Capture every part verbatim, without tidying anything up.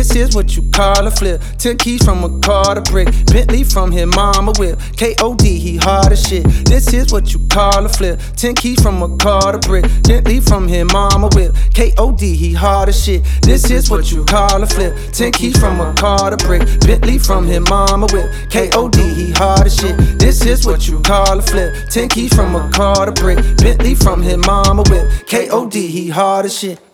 This is what you call a flip. Ten keys from a car to brick. Bentley from his mama whip. K O D, he hard as shit. This is what you call a flip. Ten keys from a car to brick. Bentley from his mama whip. K O D, he hard as shit. This is what you call a flip. Ten keys from a car to brick. Bentley from his mama whip. K O D, he hard as shit. This is what you call a flip. Ten keys from a car to brick. Bentley from his mama whip. K O D, he hard as shit.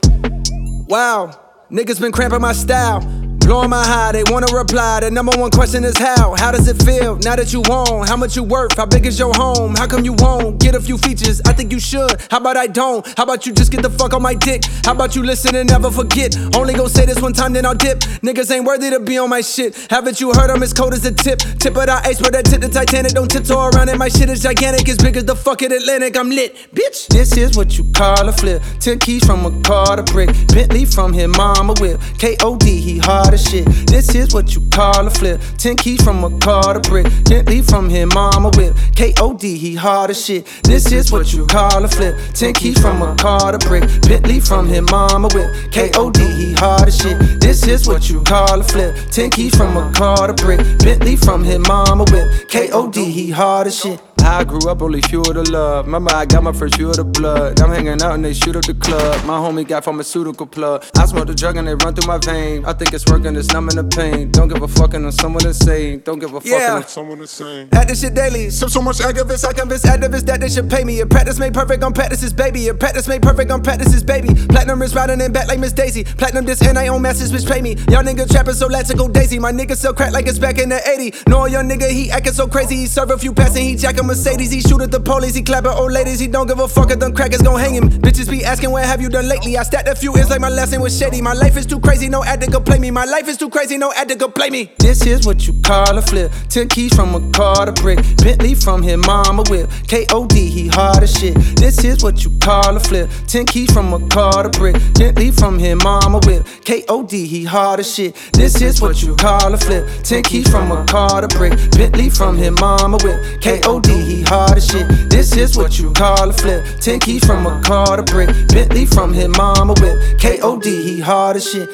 Wow, niggas been cramping my style. Blowing my high, they wanna reply. The number one question is how? How does it feel now that you own? How much you worth? How big is your home? How come you won't get a few features? I think you should. How about I don't? How about you just get the fuck on my dick? How about you listen and never forget? Only gon' say this one time, then I'll dip. Niggas ain't worthy to be on my shit. Haven't you heard I'm as cold as a tip? Tip of the iceberg that tip the Titanic. Don't tiptoe around it. My shit is gigantic, as big as the fucking Atlantic. I'm lit, bitch. This is what you call a flip. Ten keys from a car to brick. Bentley from his mama whip. K O D, he hard as shit. This is what you call a flip. Ten keys from a car to brick. Bentley from his mama whip. K O D, he hard as shit. This is what you call a flip. Ten keys from a car to brick. Bentley from his mama whip. K O D, he hard as shit. This is what you call a flip. Ten keys from a car to brick. Bentley from his mama whip. K O D, he hard as shit. I grew up only fuel to love. Remember I got my first fuel to blood. I'm hanging out and they shoot up the club. My homie got pharmaceutical plug. I smoke the drug and they run through my vein. I think it's working, it's numbing the pain. Don't give a fucking on someone insane. Don't give a fucking yeah. on someone insane. At this shit daily. So so much activists, I convince activists that they should pay me. A practice made perfect on practices, baby. A practice made perfect on practices, baby. Platinum is riding in back like Miss Daisy. Platinum this and I own message, bitch pay me. Y'all nigga trapping so let's go daisy. My nigga sell crack like it's back in the eighties. Know a young nigga, he acting so crazy. He serve a few passing, he jack a Mercedes. He shoot at the police, he clapping old ladies. He don't give a fuck if them crackers gon' hang him. Bitches be asking what have you done lately. I stacked a few ends like my last name was Shady. My life is too crazy, no addict could play me. My life is too crazy, no addict could play me. This is what you call a flip. Ten keys from a car to brick. Bentley from his mama whip. K O D, he hard as shit. This is what you call a flip. Ten keys from a car to brick. Bentley from his mama whip. K O D, he hard as shit. This is what you call a flip. Ten keys from a car to brick. Bentley from his mama whip. K O D, he hard as shit. This is what you call a flip. Ten keys from a car to brick. Bentley from his mama whip. K O D, he hard as shit.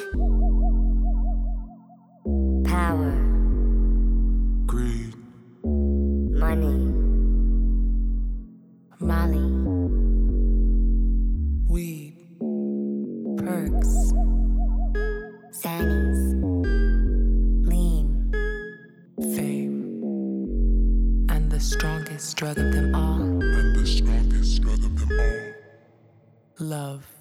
Power, Greed, money, Molly, Weed, perks, Sannies, lean, Fame, and the strongest drug of them all, and the strongest drug of them all. love.